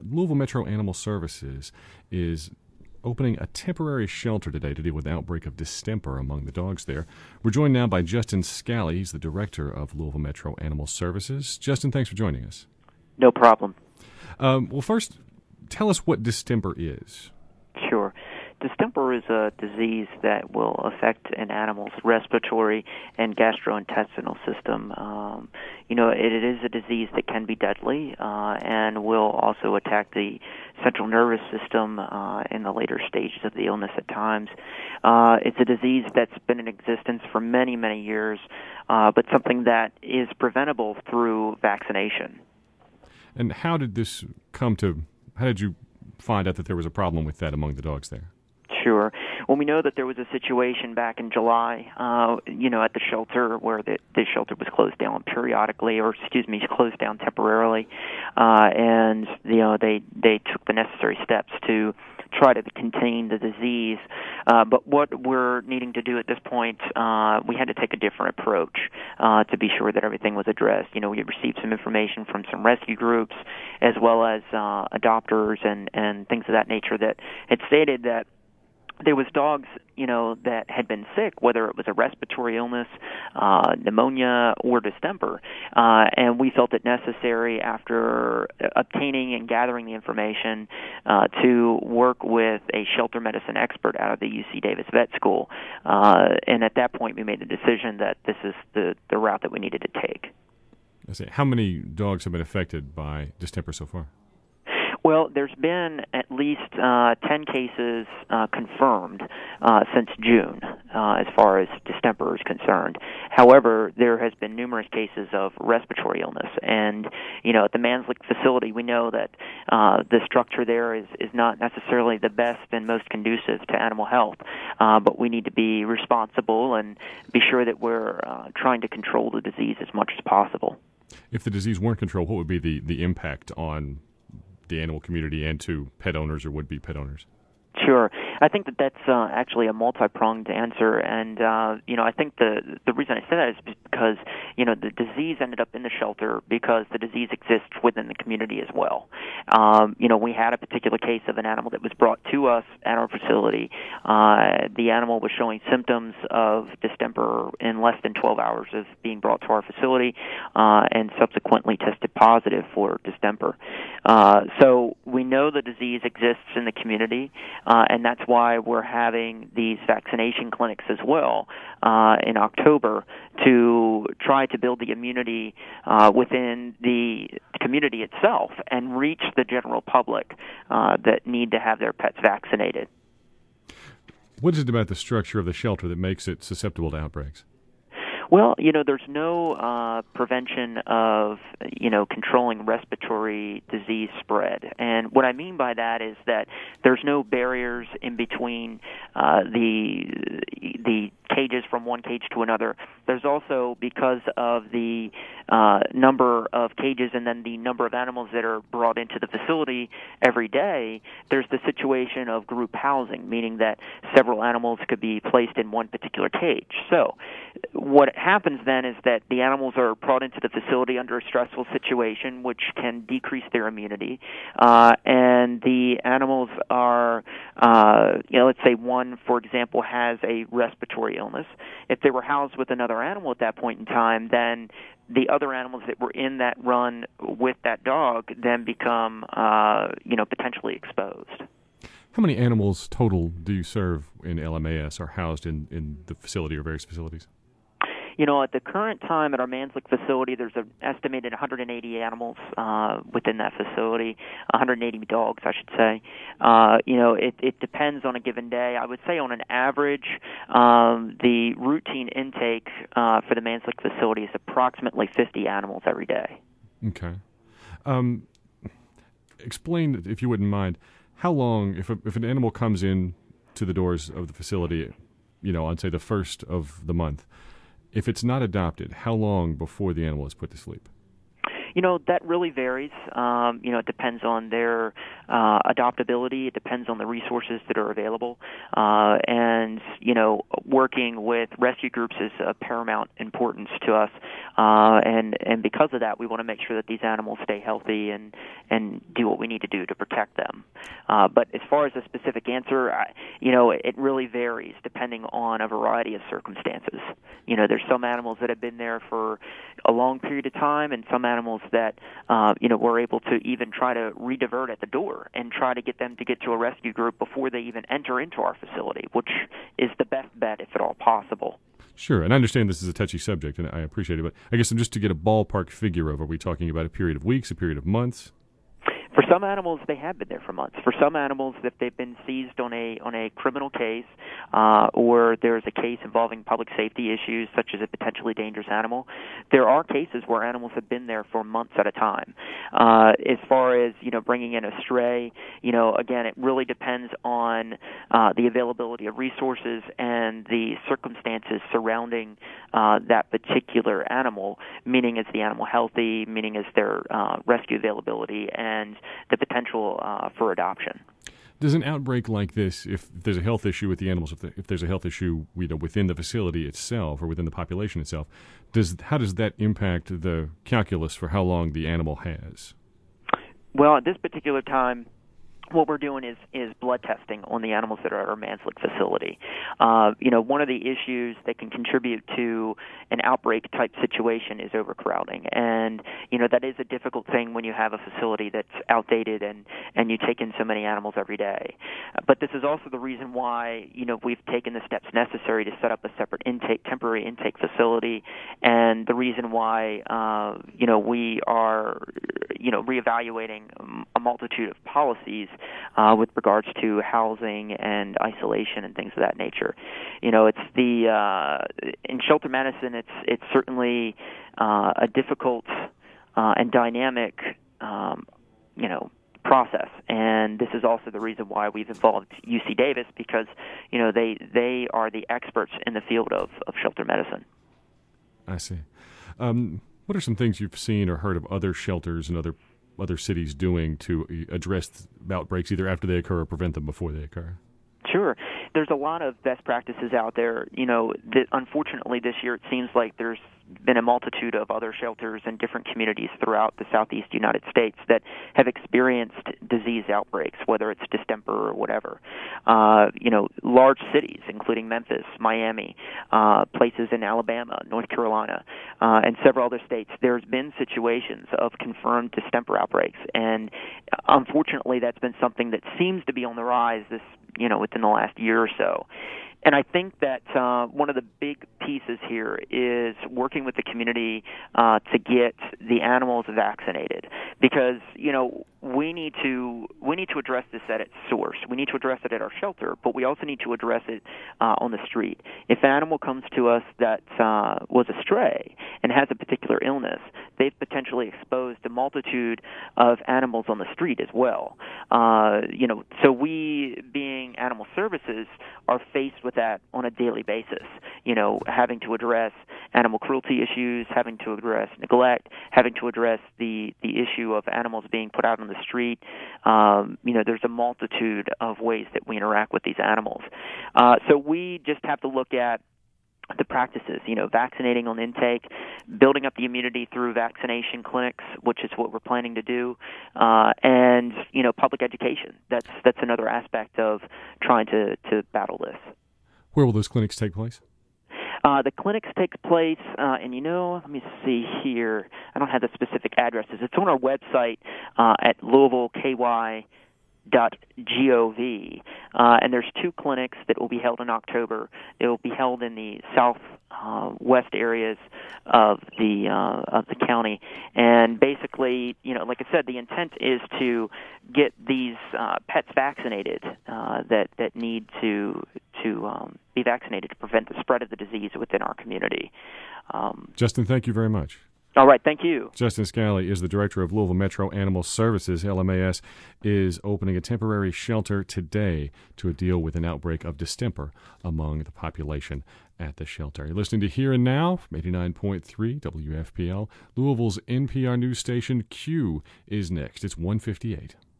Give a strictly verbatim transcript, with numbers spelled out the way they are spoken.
Louisville Metro Animal Services is opening a temporary shelter today to deal with the outbreak of distemper among the dogs there. We're joined now by Justin Scally. He's the director of Louisville Metro Animal Services. Justin, thanks for joining us. No problem. Um, well, first, tell us what distemper is. Sure. Distemper is a disease that will affect an animal's respiratory and gastrointestinal system. Um, you know, it, it is a disease that can be deadly uh, and will also attack the central nervous system uh, in the later stages of the illness at times. Uh, it's a disease that's been in existence for many, many years, uh, but something that is preventable through vaccination. And how did this come to, how did you find out that there was a problem with that among the dogs there? Sure. Well, we know that there was a situation back in July, uh, you know, at the shelter where the, the shelter was closed down periodically, or excuse me, closed down temporarily, uh, and you know they they took the necessary steps to try to contain the disease. Uh, but what we're needing to do at this point, uh, we had to take a different approach uh, to be sure that everything was addressed. You know, we received some information from some rescue groups as well as uh, adopters and and things of that nature that had stated that there was dogs, you know, that had been sick, whether it was a respiratory illness, uh, pneumonia, or distemper. Uh, and we felt it necessary, after obtaining and gathering the information, uh, to work with a shelter medicine expert out of the U C Davis Vet School. Uh, and at that point, we made the decision that this is the, the route that we needed to take. I see. How many dogs have been affected by distemper so far? Well, there's been at least uh, ten cases uh, confirmed uh, since June, uh, as far as distemper is concerned. However, there has been numerous cases of respiratory illness, and you know, at the Manslick facility, we know that uh, the structure there is, is not necessarily the best and most conducive to animal health, uh, but we need to be responsible and be sure that we're uh, trying to control the disease as much as possible. If the disease weren't controlled, what would be the, the impact on the animal community and to pet owners or would-be pet owners? Sure. I think that that's uh, actually a multi-pronged answer, and uh, you know, I think the the reason I say that is because you know the disease ended up in the shelter because the disease exists within the community as well. Um, you know, we had a particular case of an animal that was brought to us at our facility. Uh, the animal was showing symptoms of distemper in less than twelve hours of being brought to our facility, uh, and subsequently tested positive for distemper. Uh, so we know the disease exists in the community. Uh, and that's why we're having these vaccination clinics as well uh, in October to try to build the immunity uh, within the community itself and reach the general public uh, that need to have their pets vaccinated. What is it about the structure of the shelter that makes it susceptible to outbreaks? Well, you know, there's no uh, prevention of, you know, controlling respiratory disease spread. And what I mean by that is that there's no barriers in between uh, the the cages from one cage to another. There's also, because of the uh, number of cages and then the number of animals that are brought into the facility every day, there's the situation of group housing, meaning that several animals could be placed in one particular cage. So what happens then is that the animals are brought into the facility under a stressful situation, which can decrease their immunity, uh, and the animals are, uh, you know, let's say one, for example, has a respiratory illness. If they were housed with another animal at that point in time, then the other animals that were in that run with that dog then become, uh, you know, potentially exposed. How many animals total do you serve in L M A S are housed in, in the facility or various facilities? You know, at the current time at our Manslick facility, there's an estimated one hundred eighty animals uh, within that facility, one hundred eighty dogs, I should say. Uh, you know, it, it depends on a given day. I would say on an average, um, the routine intake uh, for the Manslick facility is approximately fifty animals every day. Okay. Um, explain, if you wouldn't mind, how long, if a, if an animal comes in to the doors of the facility, you know, on, say, the first of the month, if it's not adopted, how long before the animal is put to sleep? You know, that really varies. Um, you know, it depends on their uh, adoptability. It depends on the resources that are available. Uh, and, you know, working with rescue groups is of paramount importance to us. Uh, and, and because of that, we want to make sure that these animals stay healthy and, and do what we need to do to protect them. Uh, but as far as a specific answer, I, you know, it, it really varies depending on a variety of circumstances. You know, there's some animals that have been there for a long period of time, and some animals that, uh, you know, we're able to even try to redivert at the door and try to get them to get to a rescue group before they even enter into our facility, which is the best bet if at all possible. Sure, and I understand this is a touchy subject, and I appreciate it, but I guess just to get a ballpark figure of, are we talking about a period of weeks, a period of months? For some animals, they have been there for months. For some animals, if they've been seized on a on a criminal case, uh, or there's a case involving public safety issues, such as a potentially dangerous animal, there are cases where animals have been there for months at a time. Uh, as far as you know, bringing in a stray, you know, again, it really depends on uh, the availability of resources and the circumstances surrounding uh, that particular animal. Meaning, is the animal healthy? Meaning, is there uh, rescue availability and the potential uh, for adoption. Does an outbreak like this, if there's a health issue with the animals, if, the, if there's a health issue you know, within the facility itself or within the population itself, does how does that impact the calculus for how long the animal has? Well, at this particular time, what we're doing is, is blood testing on the animals that are at our Manslick facility. Uh, you know, one of the issues that can contribute to an outbreak-type situation is overcrowding. And, you know, that is a difficult thing when you have a facility that's outdated and, and you take in so many animals every day. But this is also the reason why, you know, we've taken the steps necessary to set up a separate intake, temporary intake facility, and the reason why, uh, you know, we are, you know, reevaluating a multitude of policies Uh, with regards to housing and isolation and things of that nature. You know, it's the uh, in shelter medicine, it's it's certainly uh, a difficult uh, and dynamic, um, you know, process. And this is also the reason why we've involved U C Davis, because you know they they are the experts in the field of, of shelter medicine. I see. Um, what are some things you've seen or heard of other shelters and other other cities doing to address outbreaks either after they occur or prevent them before they occur? Sure. There's a lot of best practices out there. You know, that unfortunately this year it seems like there's been a multitude of other shelters in different communities throughout the southeast United States that have experienced disease outbreaks, whether it's distemper or whatever. Uh, you know, large cities, including Memphis, Miami, uh, places in Alabama, North Carolina, uh, and several other states, there's been situations of confirmed distemper outbreaks. And unfortunately, that's been something that seems to be on the rise this, you know, within the last year or so. And I think that uh, one of the big pieces here is working with the community uh, to get the animals vaccinated, because you know we need to we need to address this at its source. We need to address it at our shelter, but we also need to address it uh, on the street. If an animal comes to us that uh, was a stray and has a particular illness, they've potentially exposed a multitude of animals on the street as well. Uh, you know, so we, being animal services, are faced with that on a daily basis, you know, having to address animal cruelty issues, having to address neglect, having to address the, the issue of animals being put out on the street. Um, you know, there's a multitude of ways that we interact with these animals. Uh, so we just have to look at the practices, you know, vaccinating on intake, building up the immunity through vaccination clinics, which is what we're planning to do, uh, and, you know, public education. That's that's another aspect of trying to, to battle this. Where will those clinics take place? Uh, the clinics take place, uh, and you know, let me see here. I don't have the specific addresses. It's on our website uh, at Louisville K Y dot gov, uh, and there's two clinics that will be held in October. They will be held in the south uh, west areas of the uh, of the county, and basically, you know, like I said, the intent is to get these uh, pets vaccinated uh, that that need to to um, be vaccinated to prevent the spread of the disease within our community. Um, Justin, thank you very much. All right, thank you. Justin Scally is the director of Louisville Metro Animal Services. L M A S is opening a temporary shelter today to deal with an outbreak of distemper among the population at the shelter. You're listening to Here and Now from eighty-nine point three W F P L. Louisville's N P R news station. Q is next. It's one fifty-eight.